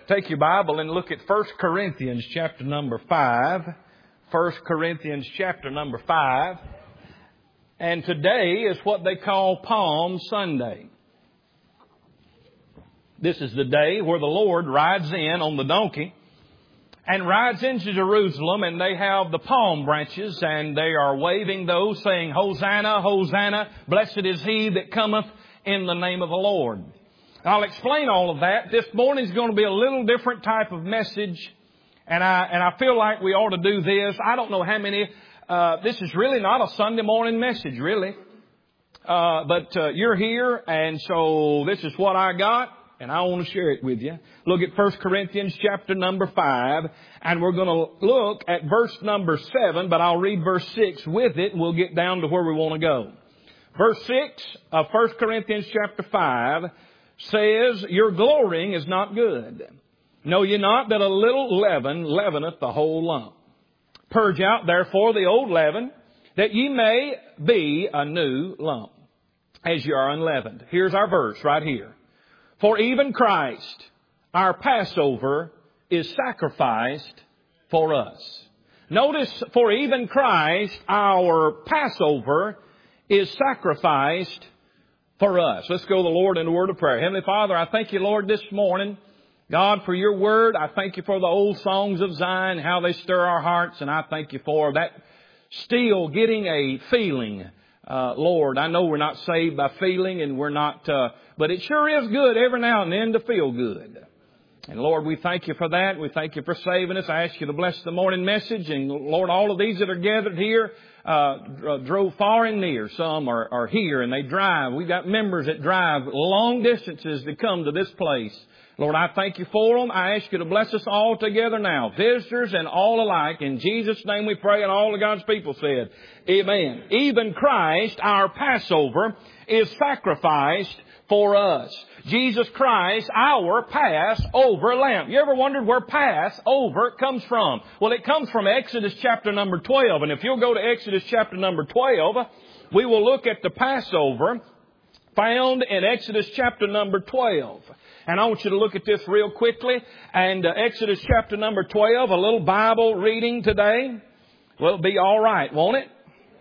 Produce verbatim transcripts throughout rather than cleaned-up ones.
Take your Bible and look at First Corinthians chapter number five. First Corinthians chapter number five. And today is what they call Palm Sunday. This is the day where the Lord rides in on the donkey and rides into Jerusalem, and they have the palm branches and they are waving those, saying, Hosanna, Hosanna, blessed is he that cometh in the name of the Lord. I'll explain all of that. This morning is going to be a little different type of message, and I and I feel like we ought to do this. I don't know how many. Uh, this is really not a Sunday morning message, really. Uh, but uh, you're here, and so this is what I got, and I want to share it with you. Look at First Corinthians chapter number five, and we're going to look at verse number seven, but I'll read verse six with it, and we'll get down to where we want to go. Verse six of First Corinthians chapter five says, your glorying is not good. Know ye not that a little leaven leaveneth the whole lump? Purge out therefore the old leaven, that ye may be a new lump, as ye are unleavened. Here's our verse right here. For even Christ, our Passover, is sacrificed for us. Notice, for even Christ, our Passover, is sacrificed for us. Let's go to the Lord in a word of prayer. Heavenly Father, I thank you, Lord, this morning, God, for your word. I thank you for the old songs of Zion, how they stir our hearts, and I thank you for that still getting a feeling, uh, Lord. I know we're not saved by feeling, and we're not, uh, but it sure is good every now and then to feel good. And Lord, we thank you for that. We thank you for saving us. I ask you to bless the morning message, and Lord, all of these that are gathered here, Uh, drove far and near. Some are, are here and they drive. We've got members that drive long distances to come to this place. Lord, I thank you for them. I ask you to bless us all together now, visitors and all alike. In Jesus' name we pray, and all of God's people said, amen. Even Christ, our Passover, is sacrificed for us. Jesus Christ, our Passover lamb. You ever wondered where Passover comes from? Well, it comes from Exodus chapter number twelve. And if you'll go to Exodus chapter number twelve, we will look at the Passover found in Exodus chapter number twelve. And I want you to look at this real quickly. And uh, Exodus chapter number twelve, a little Bible reading today. Well, it'll be all right, won't it?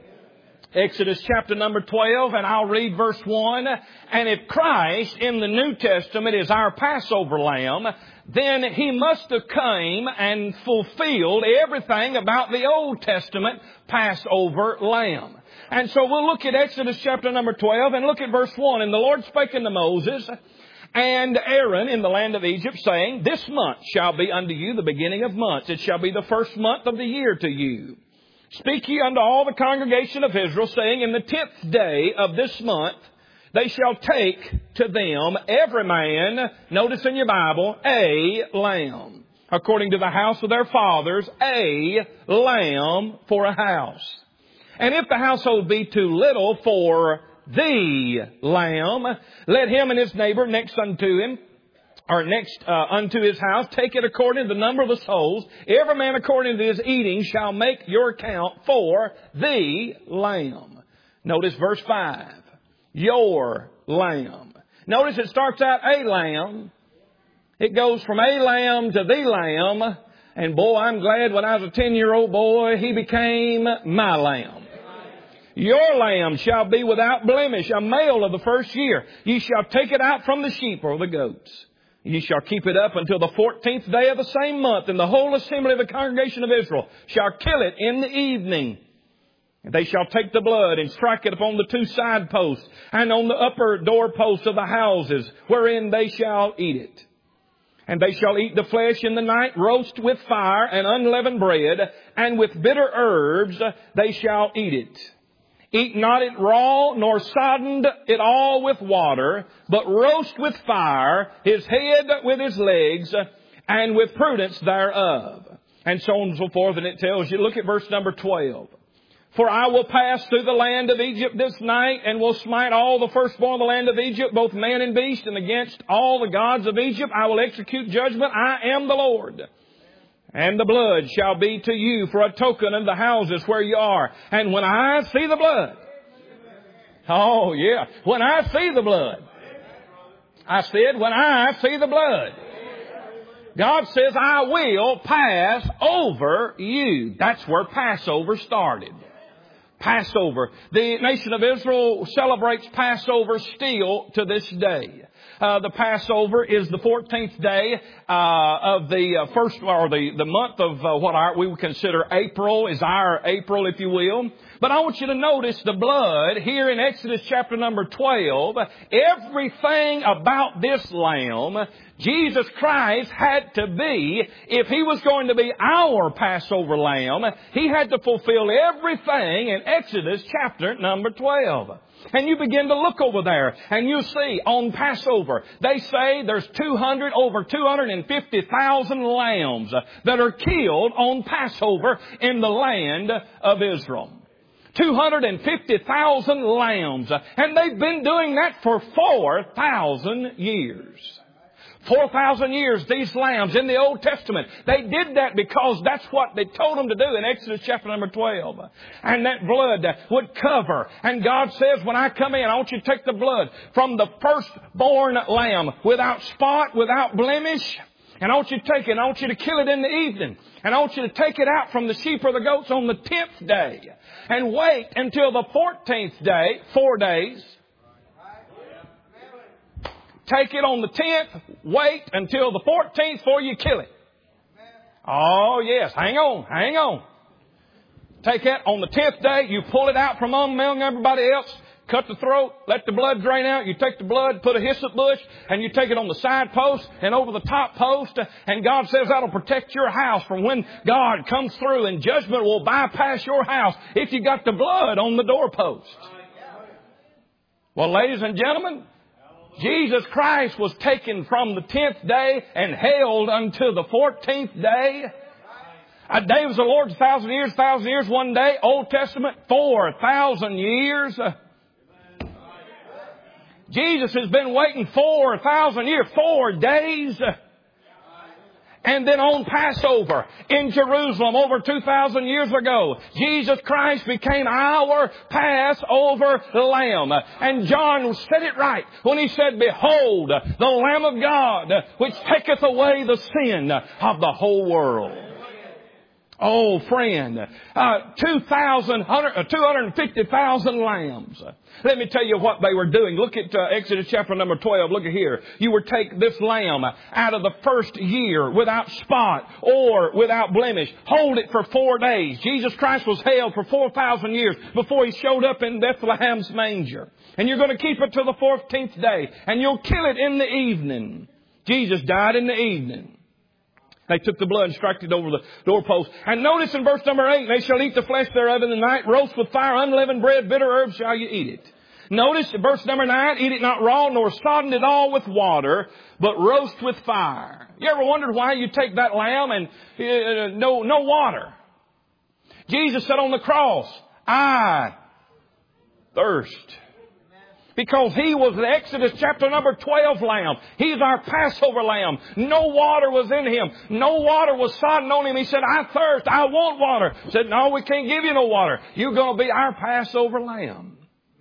Exodus chapter number twelve, and I'll read verse one. And if Christ in the New Testament is our Passover lamb, then he must have come and fulfilled everything about the Old Testament Passover lamb. And so we'll look at Exodus chapter number twelve and look at verse one. And the Lord spake unto Moses and Aaron in the land of Egypt, saying, this month shall be unto you the beginning of months. It shall be the first month of the year to you. Speak ye unto all the congregation of Israel, saying, in the tenth day of this month, they shall take to them every man, notice in your Bible, a lamb, according to the house of their fathers, a lamb for a house. And if the household be too little for the lamb, let him and his neighbor next unto him, or next uh, unto his house, take it according to the number of the souls. Every man according to his eating shall make your account for the lamb. Notice verse five. Your lamb. Notice it starts out a lamb. It goes from a lamb to the lamb. And boy, I'm glad when I was a ten-year-old boy, he became my lamb. Your lamb shall be without blemish, a male of the first year. Ye shall take it out from the sheep or the goats. Ye shall keep it up until the fourteenth day of the same month, and the whole assembly of the congregation of Israel shall kill it in the evening. And they shall take the blood and strike it upon the two side posts and on the upper door posts of the houses, wherein they shall eat it. And they shall eat the flesh in the night, roast with fire and unleavened bread, and with bitter herbs they shall eat it. Eat not it raw, nor soddened it all with water, but roast with fire his head with his legs, and with prudence thereof. And so on and so forth. And it tells you, look at verse number twelve. For I will pass through the land of Egypt this night, and will smite all the firstborn of the land of Egypt, both man and beast, and against all the gods of Egypt I will execute judgment. I am the Lord. And the blood shall be to you for a token of the houses where you are. And when I see the blood, oh yeah, when I see the blood, I said, when I see the blood, God says, I will pass over you. That's where Passover started. Passover. The nation of Israel celebrates Passover still to this day. Uh, the Passover is the fourteenth day uh, of the uh, first, or the, the month of uh, what our, we would consider April, is our April, if you will. But I want you to notice the blood here in Exodus chapter number twelve. Everything about this lamb, Jesus Christ had to be, if He was going to be our Passover lamb, He had to fulfill everything in Exodus chapter number twelve. And you begin to look over there and you see on Passover, they say there's two hundred, over two hundred fifty thousand lambs that are killed on Passover in the land of Israel. two hundred fifty thousand lambs. And they've been doing that for four thousand years. four thousand years, these lambs in the Old Testament, they did that because that's what they told them to do in Exodus chapter number twelve. And that blood would cover. And God says, when I come in, I want you to take the blood from the firstborn lamb without spot, without blemish. And I want you to take it, and I want you to kill it in the evening. And I want you to take it out from the sheep or the goats on the tenth day. And wait until the fourteenth day, four days. Take it on the tenth, wait until the fourteenth before you kill it. Oh yes, hang on, hang on. Take it on the tenth day, you pull it out from among everybody else, cut the throat, let the blood drain out, you take the blood, put a hyssop bush, and you take it on the side post and over the top post, and God says that'll protect your house from when God comes through and judgment will bypass your house if you got the blood on the doorpost. Well, ladies and gentlemen, Jesus Christ was taken from the tenth day and held until the fourteenth day. A day was the Lord's a thousand years, thousand years, one day. Old Testament, four thousand years. Jesus has been waiting four thousand years, four days. And then on Passover in Jerusalem over two thousand years ago, Jesus Christ became our Passover lamb. And John said it right when he said, behold, the Lamb of God, which taketh away the sin of the whole world. Oh, friend, uh, two hundred fifty thousand lambs. Let me tell you what they were doing. Look at uh, Exodus chapter number twelve. Look at here. You would take this lamb out of the first year without spot or without blemish. Hold it for four days. Jesus Christ was held for four thousand years before He showed up in Bethlehem's manger. And you're going to keep it till the fourteenth day. And you'll kill it in the evening. Jesus died in the evening. They took the blood and struck it over the doorpost. And notice in verse number eight, they shall eat the flesh thereof in the night, roast with fire, unleavened bread, bitter herbs shall you eat it. Notice in verse number nine, eat it not raw, nor sodden it all with water, but roast with fire. You ever wondered why you take that lamb and uh, no, no water? Jesus said on the cross, I thirst. Because He was the Exodus chapter number twelve lamb. He's our Passover lamb. No water was in Him. No water was sodden on Him. He said, I thirst. I want water. He said, no, we can't give you no water. You're going to be our Passover lamb.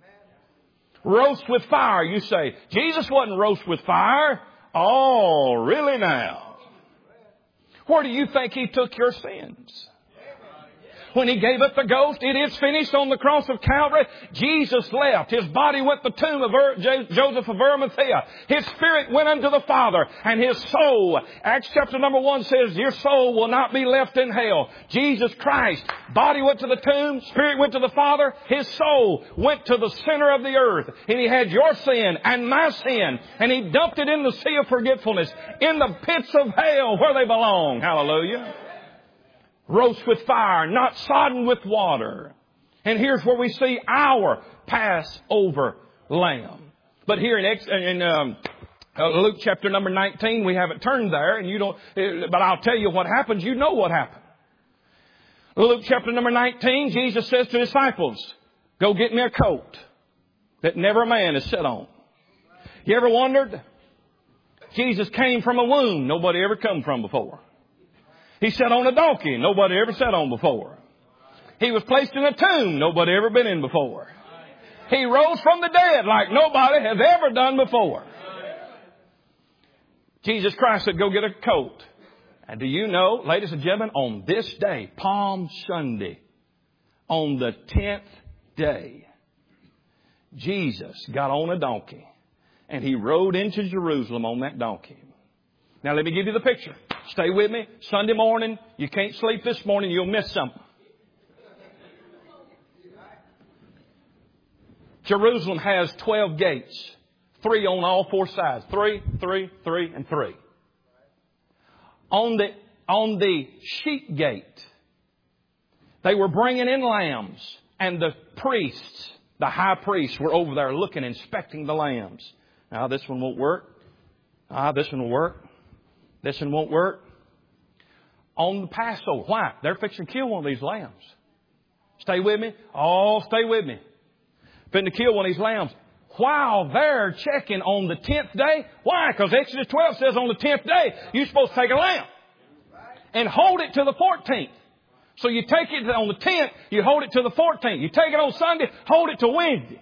Roast with fire, you say. Jesus wasn't roast with fire. Oh, really now? Where do you think He took your sins? When He gave up the ghost, it is finished on the cross of Calvary. Jesus left. His body went to the tomb of Joseph of Arimathea. His spirit went unto the Father. And His soul, Acts chapter number one says, your soul will not be left in hell. Jesus Christ, body went to the tomb, spirit went to the Father. His soul went to the center of the earth. And He had your sin and my sin. And He dumped it in the sea of forgetfulness, in the pits of hell where they belong. Hallelujah. Roast with fire, not sodden with water. And here's where we see our Passover lamb. But here in, in um, Luke chapter number nineteen, we have it turned there, and you don't. But I'll tell you what happens. You know what happened. Luke chapter number nineteen, Jesus says to His disciples, "Go get me a coat that never a man has sat on." You ever wondered? Jesus came from a womb nobody ever come from before. He sat on a donkey nobody ever sat on before. He was placed in a tomb nobody ever been in before. He rose from the dead like nobody has ever done before. Jesus Christ said, go get a coat And do you know, ladies and gentlemen, on this day, Palm Sunday, on the tenth day, Jesus got on a donkey and He rode into Jerusalem on that donkey. Now let me give you the picture. Stay with me. Sunday morning, you can't sleep this morning, you'll miss something. Jerusalem has twelve gates. Three on all four sides. Three, three, three, and three. On the, on the sheep gate, they were bringing in lambs. And the priests, the high priests, were over there looking, inspecting the lambs. Now, this one won't work. Ah, this one will work. This one won't work. On the Passover. Why? They're fixing to kill one of these lambs. Stay with me. Oh, stay with me. Fixing to kill one of these lambs. While they're checking on the tenth day. Why? Because Exodus twelve says on the tenth day, you're supposed to take a lamb and hold it to the fourteenth. So you take it on the tenth, you hold it to the fourteenth. You take it on Sunday, hold it to Wednesday.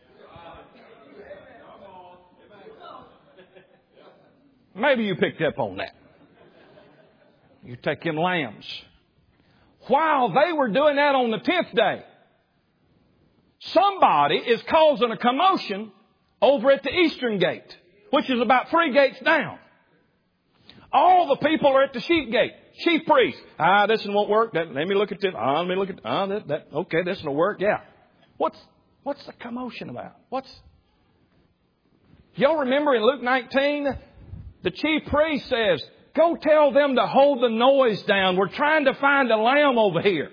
Maybe you picked up on that. You take them lambs. While they were doing that on the tenth day, somebody is causing a commotion over at the eastern gate, which is about three gates down. All the people are at the sheep gate. Chief priest. Ah, this one won't work. That, let me look at this. Ah, let me look at, ah, that, that, okay, this one will work. Yeah. What's, what's the commotion about? What's, y'all remember in Luke nineteen, the chief priest says, go tell them to hold the noise down. We're trying to find a lamb over here.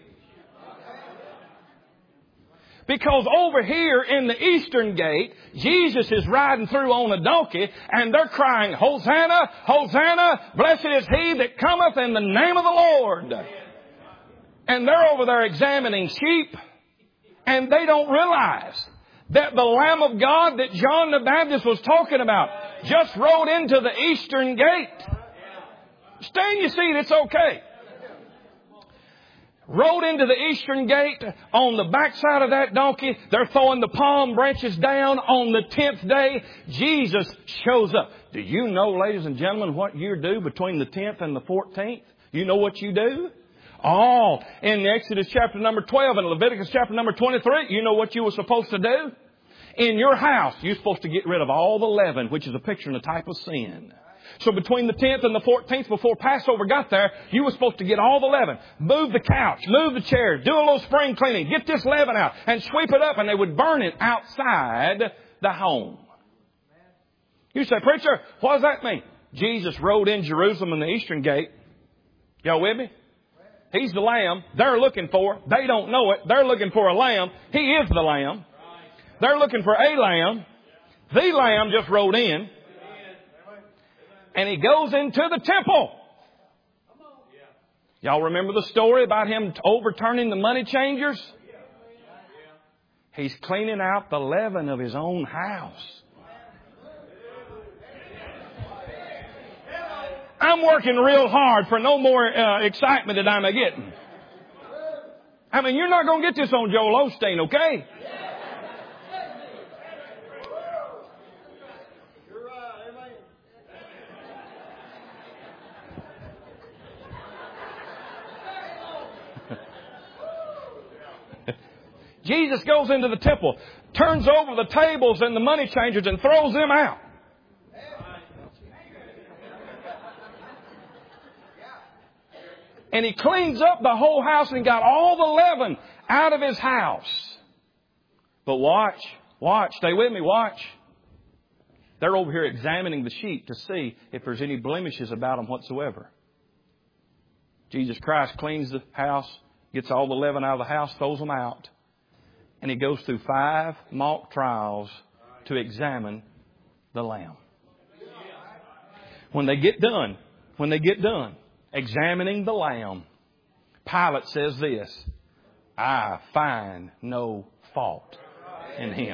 Because over here in the eastern gate, Jesus is riding through on a donkey and they're crying, Hosanna, Hosanna, blessed is he that cometh in the name of the Lord. And they're over there examining sheep and they don't realize that the Lamb of God that John the Baptist was talking about just rode into the eastern gate. Stay in your seat, it's okay. Rode into the eastern gate on the backside of that donkey. They're throwing the palm branches down on the tenth day. Jesus shows up. Do you know, ladies and gentlemen, what you do between the tenth and the fourteenth? You know what you do? Oh, in Exodus chapter number twelve and Leviticus chapter number twenty-three, you know what you were supposed to do? In your house, you're supposed to get rid of all the leaven, which is a picture and a type of sin. So between the tenth and the fourteenth, before Passover got there, you were supposed to get all the leaven. Move the couch, move the chairs, do a little spring cleaning, get this leaven out, and sweep it up, and they would burn it outside the home. You say, preacher, what does that mean? Jesus rode in Jerusalem in the eastern gate. Y'all with me? He's the lamb they're looking for. They don't know it. They're looking for a lamb. He is the lamb. They're looking for a lamb. The lamb just rode in. And he goes into the temple. Y'all remember the story about him overturning the money changers? He's cleaning out the leaven of his own house. I'm working real hard for no more uh, excitement that I'm getting. I mean, you're not going to get this on Joel Osteen, okay? Jesus goes into the temple, turns over the tables and the money changers and throws them out. And he cleans up the whole house and got all the leaven out of his house. But watch, watch, stay with me, watch. They're over here examining the sheep to see if there's any blemishes about them whatsoever. Jesus Christ cleans the house, gets all the leaven out of the house, throws them out. And he goes through five mock trials to examine the lamb. When they get done, when they get done examining the lamb, Pilate says this, I find no fault in him.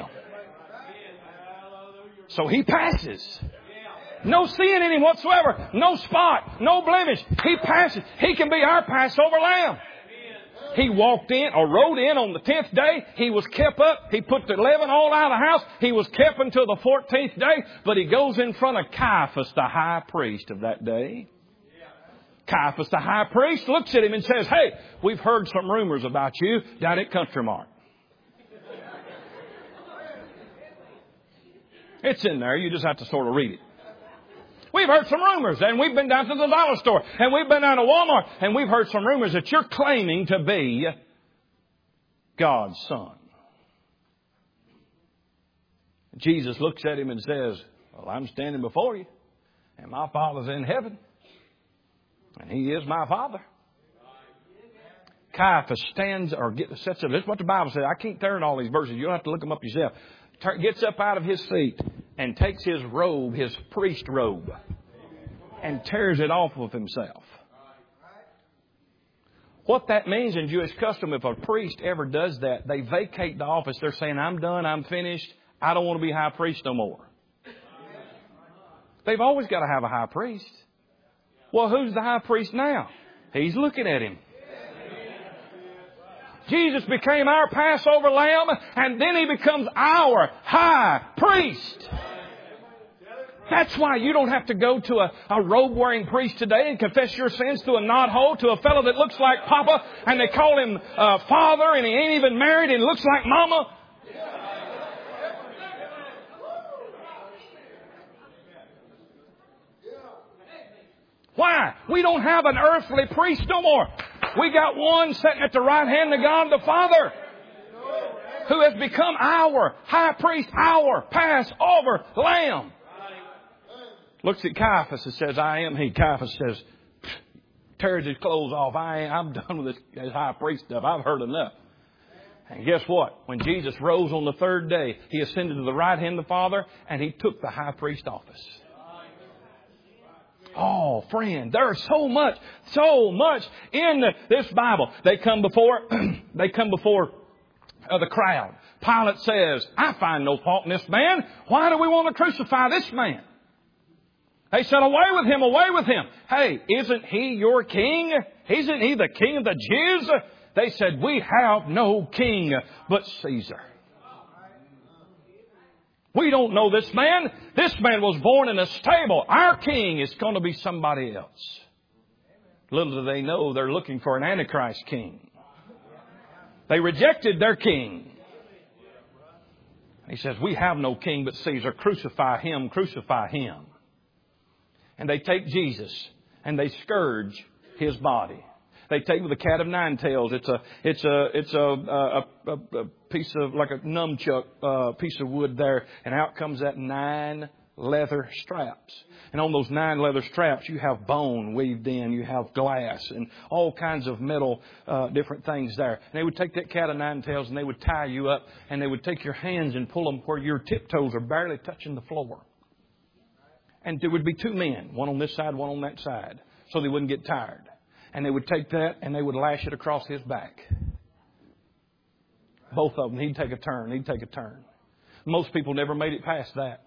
So he passes. No sin in him whatsoever. No spot. No blemish. He passes. He can be our Passover lamb. He walked in or rode in on the tenth day. He was kept up. He put the leaven all out of the house. He was kept until the fourteenth day. But he goes in front of Caiaphas, the high priest of that day. Caiaphas, the high priest, looks at him and says, hey, we've heard some rumors about you down at Country Mart. It's in there. You just have to sort of read it. We've heard some rumors, and we've been down to the dollar store, and we've been down to Walmart, and we've heard some rumors that you're claiming to be God's son. Jesus looks at him and says, well, I'm standing before you, and my Father's in heaven, and He is my Father. Caiaphas stands or gets, sets up. This is what the Bible says. I can't turn all these verses. You'll have to look them up yourself. Gets up out of his seat and takes his robe, his priest robe, and tears it off of himself. What that means in Jewish custom, if a priest ever does that, they vacate the office. They're saying, I'm done, I'm finished, I don't want to be high priest no more. They've always got to have a high priest. Well, who's the high priest now? He's looking at him. Jesus became our Passover lamb, and then He becomes our high priest. That's why you don't have to go to a, a robe-wearing priest today and confess your sins to a knothole, to a fellow that looks like Papa, and they call him uh, Father, and he ain't even married, and looks like Mama. Why? We don't have an earthly priest no more. We got one sitting at the right hand of God the Father, who has become our high priest, our Passover lamb. Looks at Caiaphas and says, I am He. Caiaphas says, tears his clothes off. I ain't, I'm done with this, this high priest stuff. I've heard enough. And guess what? When Jesus rose on the third day, He ascended to the right hand of the Father, and He took the high priest office. Oh, friend, there's so much, so much in this Bible. They come before, they come before uh, the crowd. Pilate says, I find no fault in this man. Why do we want to crucify this man? They said, away with him, away with him. Hey, isn't He your king? Isn't He the king of the Jews? They said, we have no king but Caesar. We don't know this man. This man was born in a stable. Our king is going to be somebody else. Little do they know they're looking for an Antichrist king. They rejected their king. He says, we have no king but Caesar. Crucify Him, crucify Him. And they take Jesus and they scourge His body. They take with a cat of nine tails. It's a, it's a, it's a, a, a, a piece of, like a nunchuck, uh, piece of wood there. And out comes that nine leather straps. And on those nine leather straps, you have bone weaved in. You have glass and all kinds of metal, uh, different things there. And they would take that cat of nine tails and they would tie you up. And they would take your hands and pull them where your tiptoes are barely touching the floor. And there would be two men, one on this side, one on that side, so they wouldn't get tired. And they would take that and they would lash it across His back. Both of them. He'd take a turn. He'd take a turn. Most people never made it past that.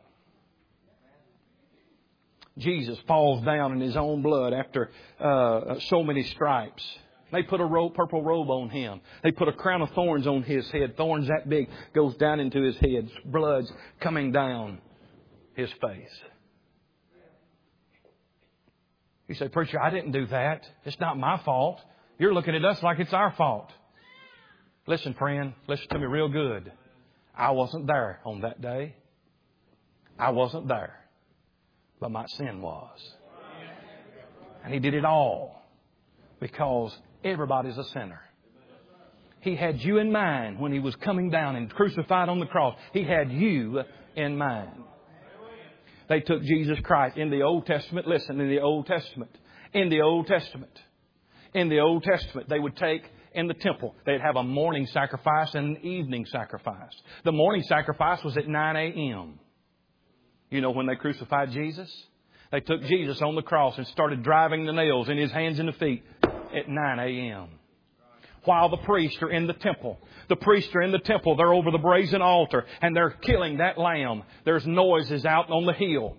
Jesus falls down in His own blood after uh, so many stripes. They put a robe, purple robe on Him. They put a crown of thorns on His head. Thorns that big goes down into His head. Blood's coming down His face. You say, preacher, I didn't do that. It's not my fault. You're looking at us like it's our fault. Listen, friend, listen to me real good. I wasn't there on that day. I wasn't there. But my sin was. And He did it all because everybody's a sinner. He had you in mind when He was coming down and crucified on the cross. He had you in mind. They took Jesus Christ in the Old Testament. Listen, in the Old Testament, in the Old Testament, in the Old Testament, they would take in the temple, they'd have a morning sacrifice and an evening sacrifice. The morning sacrifice was at nine a.m. You know when they crucified Jesus? They took Jesus on the cross and started driving the nails in His hands and the feet at nine a.m. While the priests are in the temple. The priests are in the temple. They're over the brazen altar and they're killing that lamb. There's noises out on the hill.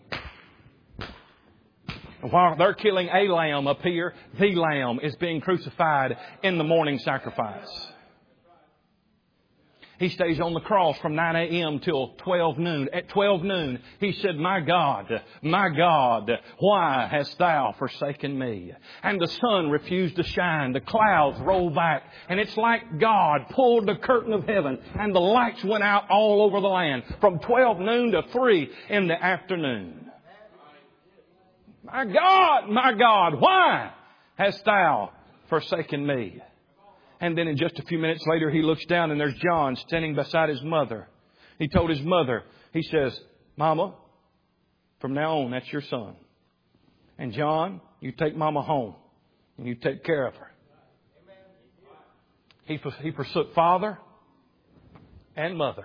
While they're killing a lamb up here, the lamb is being crucified in the morning sacrifice. He stays on the cross from nine a.m. till twelve noon. At twelve noon, He said, my God, my God, why hast Thou forsaken me? And the sun refused to shine. The clouds rolled back. And it's like God pulled the curtain of heaven and the lights went out all over the land from twelve noon to three in the afternoon. My God, my God, why hast Thou forsaken me? And then in just a few minutes later, He looks down and there's John standing beside his mother. He told his mother, he says, Mama, from now on, that's your son. And John, you take Mama home and you take care of her. He, he forsook father and mother.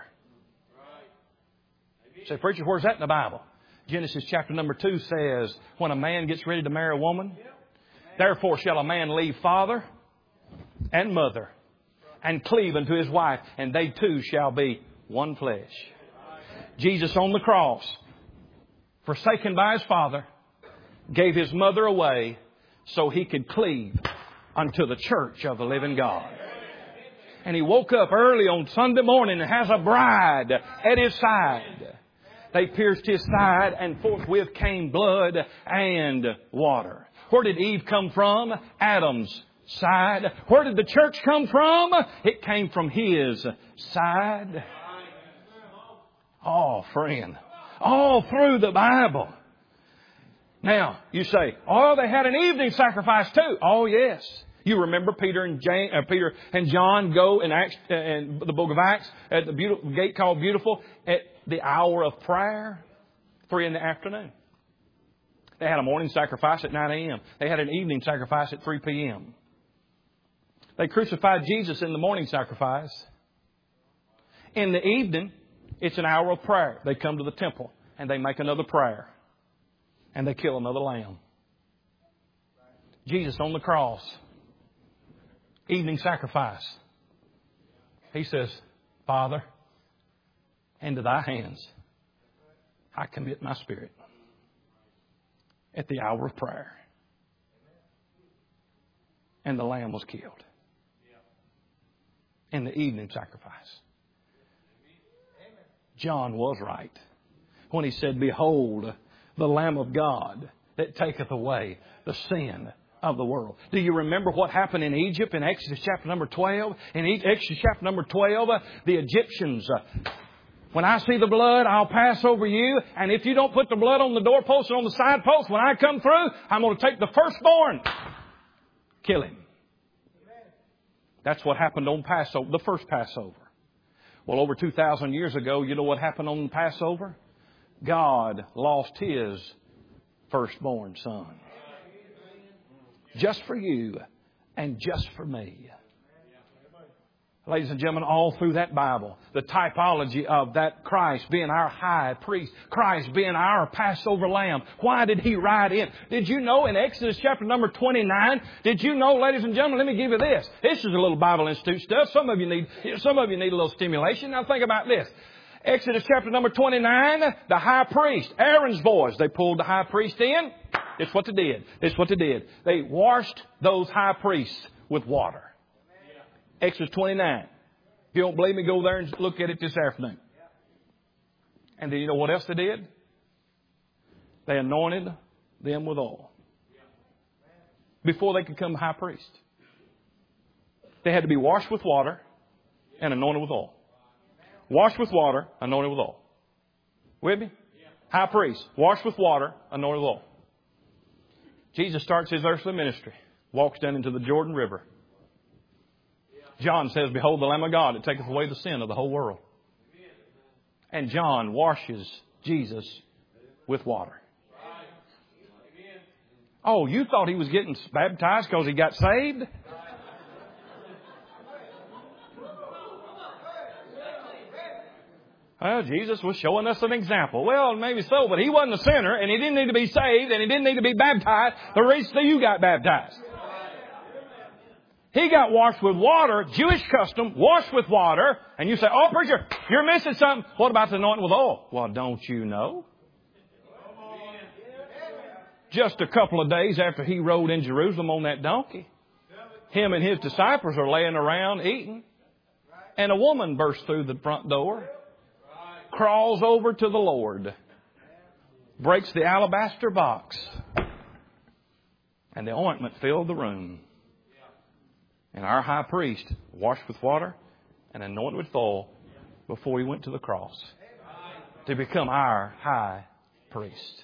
Say, preacher, where's that in the Bible? Genesis chapter number two says, when a man gets ready to marry a woman, therefore shall a man leave father and mother, and cleave unto his wife, and they two shall be one flesh. Jesus on the cross, forsaken by His Father, gave His mother away so He could cleave unto the church of the living God. And He woke up early on Sunday morning and has a bride at His side. They pierced His side, and forthwith came blood and water. Where did Eve come from? Adam's side. Where did the church come from? It came from His side. Oh, friend. All through the Bible. Now, you say, oh, they had an evening sacrifice too. Oh, yes. You remember Peter and James, uh, Peter and John go in Acts, uh, in the book of Acts at the beautiful gate called Beautiful at the hour of prayer, three in the afternoon. They had a morning sacrifice at nine a.m. They had an evening sacrifice at three p.m. They crucified Jesus in the morning sacrifice. In the evening, it's an hour of prayer. They come to the temple and they make another prayer. And they kill another lamb. Jesus on the cross. Evening sacrifice. He says, Father, into Thy hands I commit my spirit. At the hour of prayer. And the lamb was killed. In the evening sacrifice. John was right when he said, Behold, the Lamb of God that taketh away the sin of the world. Do you remember what happened in Egypt in Exodus chapter number twelve? In Exodus chapter number twelve, the Egyptians, when I see the blood, I'll pass over you. And if you don't put the blood on the doorpost and on the side post, when I come through, I'm going to take the firstborn. Kill him. That's what happened on Passover, the first Passover. Well, over two thousand years ago, you know what happened on Passover? God lost His firstborn son. Just for you and just for me. Ladies and gentlemen, all through that Bible, the typology of that Christ being our high priest, Christ being our Passover lamb. Why did He ride in? Did you know in Exodus chapter number twenty-nine, did you know, ladies and gentlemen, let me give you this. This is a little Bible Institute stuff. Some of you need, some of you need a little stimulation. Now think about this. Exodus chapter number twenty-nine, the high priest, Aaron's boys, they pulled the high priest in. It's what they did. It's what they did. They washed those high priests with water. Exodus twenty-nine. If you don't believe me, go there and look at it this afternoon. And then you know what else they did? They anointed them with oil. Before they could become high priest. They had to be washed with water and anointed with oil. Washed with water, anointed with oil. With me? High priest, washed with water, anointed with oil. Jesus starts His earthly ministry. Walks down into the Jordan River. John says, Behold the Lamb of God that taketh away the sin of the whole world. And John washes Jesus with water. Oh, you thought he was getting baptized because he got saved? Well, Jesus was showing us an example. Well, maybe so, but He wasn't a sinner, and He didn't need to be saved, and He didn't need to be baptized the reason that you got baptized. He got washed with water, Jewish custom, washed with water. And you say, oh, preacher, you're missing something. What about the anointing with oil? Well, don't you know? Just a couple of days after He rode in Jerusalem on that donkey, Him and His disciples are laying around eating. And a woman bursts through the front door, crawls over to the Lord, breaks the alabaster box, and the ointment filled the room. And our high priest washed with water and anointed with oil before he went to the cross to become our high priest.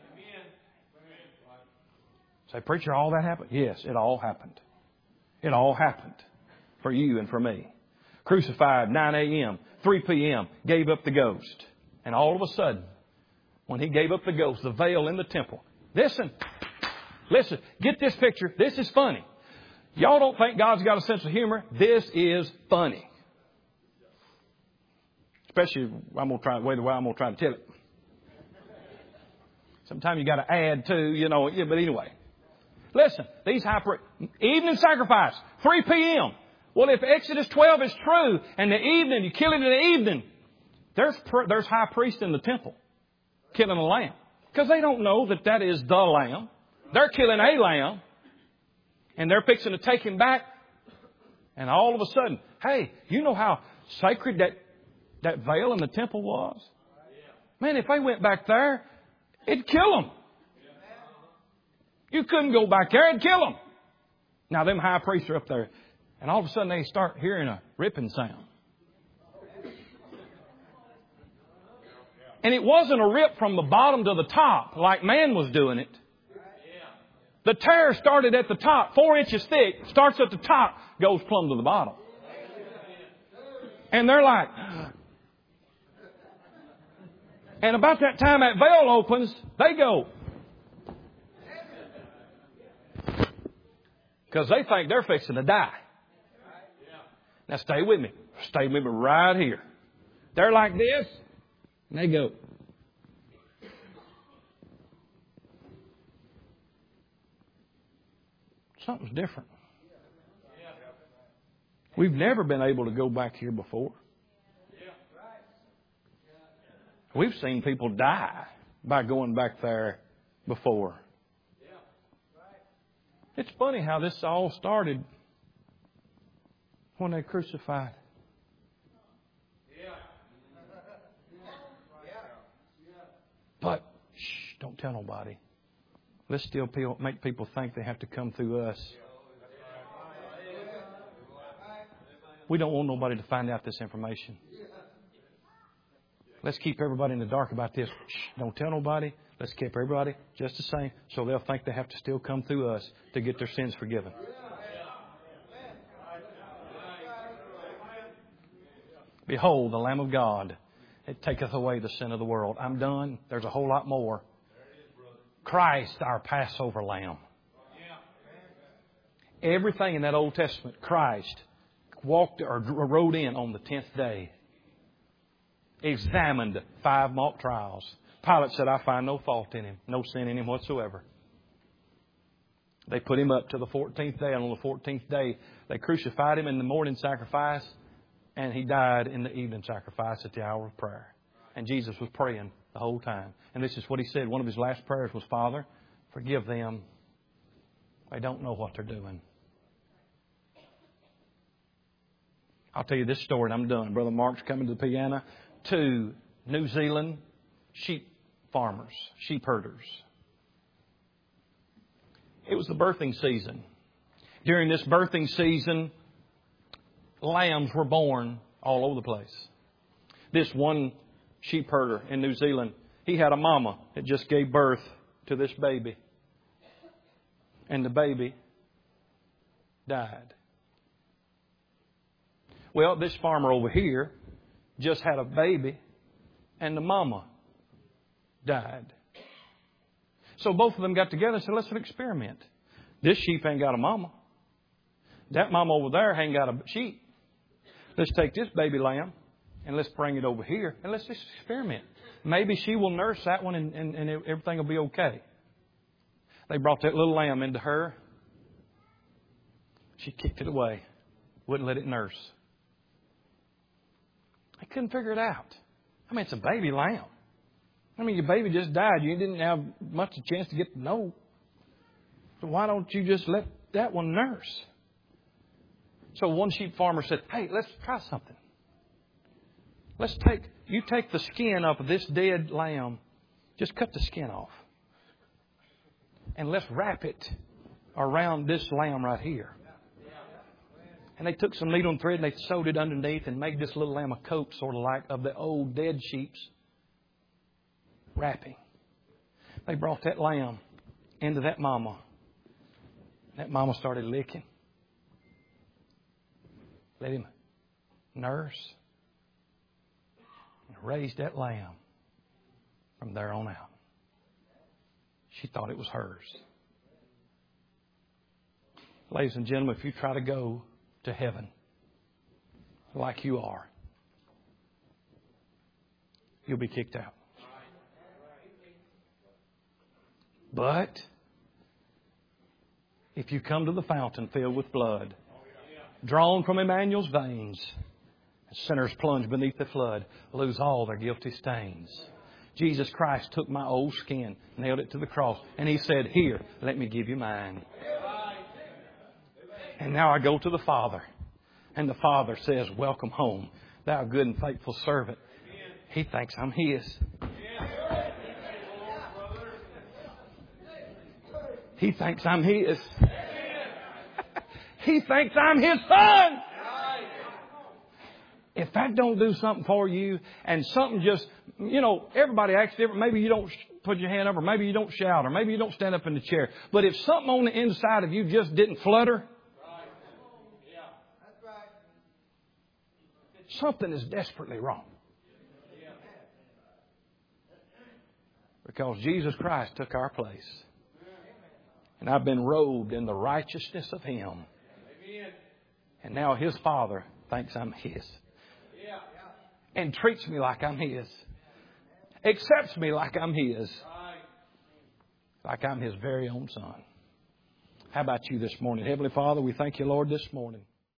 Say, preacher, all that happened? Yes, it all happened. It all happened for you and for me. Crucified nine a.m., three p.m., gave up the ghost. And all of a sudden, when he gave up the ghost, the veil in the temple. Listen, listen, get this picture. This is funny. Y'all don't think God's got a sense of humor? This is funny. Especially, I'm going to try, wait a while, I'm going to try to tell it. Sometimes you got to add to, you know, yeah, but anyway. Listen, these high pri- evening sacrifice, three p.m. Well, if Exodus twelve is true, and the evening, you kill it in the evening, there's there's high priest in the temple killing a lamb. Because they don't know that that is the lamb. They're killing a lamb, and they're fixing to take him back. And all of a sudden, hey, you know how sacred that, that veil in the temple was? Man, if they went back there, it'd kill them. You couldn't go back there, it'd kill them. Now, them high priests are up there. And all of a sudden, they start hearing a ripping sound. And it wasn't a rip from the bottom to the top like man was doing it. The tear started at the top, four inches thick, starts at the top, goes plumb to the bottom. And they're like... And about that time that veil opens, they go... Because they think they're fixing to die. Now stay with me. Stay with me right here. They're like this. And they go. Something's different. We've never been able to go back here before. We've seen people die by going back there before. It's funny how this all started when they crucified. But, shh, don't tell nobody. Let's still make people think they have to come through us. We don't want nobody to find out this information. Let's keep everybody in the dark about this. Shh, don't tell nobody. Let's keep everybody just the same so they'll think they have to still come through us to get their sins forgiven. Behold, the Lamb of God. It taketh away the sin of the world. I'm done. There's a whole lot more. Christ, our Passover Lamb. Everything in that Old Testament, Christ walked or rode in on the tenth day. Examined five mock trials. Pilate said, I find no fault in him, no sin in him whatsoever. They put him up to the fourteenth day, and on the fourteenth day, they crucified him in the morning sacrifice, and he died in the evening sacrifice at the hour of prayer. And Jesus was praying the whole time. And this is what he said. One of his last prayers was, Father, forgive them. They don't know what they're doing. I'll tell you this story and I'm done. Brother Mark's coming to the piano. Two New Zealand sheep farmers, sheep herders. It was the birthing season. During this birthing season, lambs were born all over the place. This one sheep herder in New Zealand, he had a mama that just gave birth to this baby. And the baby died. Well, this farmer over here just had a baby and the mama died. So both of them got together and said, let's experiment. This sheep ain't got a mama. That mama over there ain't got a sheep. Let's take this baby lamb and let's bring it over here and let's just experiment. Maybe she will nurse that one and, and, and everything will be okay. They brought that little lamb into her. She kicked it away. Wouldn't let it nurse. They couldn't figure it out. I mean, it's a baby lamb. I mean, your baby just died. You didn't have much a chance to get to know. So why don't you just let that one nurse? So one sheep farmer said, hey, let's try something. Let's take, you take the skin off of this dead lamb. Just cut the skin off. And let's wrap it around this lamb right here. And they took some needle and thread and they sewed it underneath and made this little lamb a coat sort of like of the old dead sheep's wrapping. They brought that lamb into that mama. That mama started licking. Let him nurse and raised that lamb from there on out. She thought it was hers. Ladies and gentlemen, if you try to go to heaven like you are, you'll be kicked out. But if you come to the fountain filled with blood, drawn from Emmanuel's veins, sinners plunge beneath the flood, lose all their guilty stains. Jesus Christ took my old skin, nailed it to the cross, and He said, "Here, let me give you mine." And now I go to the Father, and the Father says, "Welcome home, thou good and faithful servant." He thinks I'm His. He thinks I'm His. He thinks I'm His son. If that don't do something for you, and something just, you know, everybody acts different. Maybe you don't put your hand up, or maybe you don't shout, or maybe you don't stand up in the chair. But if something on the inside of you just didn't flutter, something is desperately wrong. Because Jesus Christ took our place. And I've been robed in the righteousness of Him. And now His Father thinks I'm His. And treats me like I'm His. Accepts me like I'm His. Like I'm His very own son. How about you this morning? Heavenly Father, we thank you, Lord, this morning.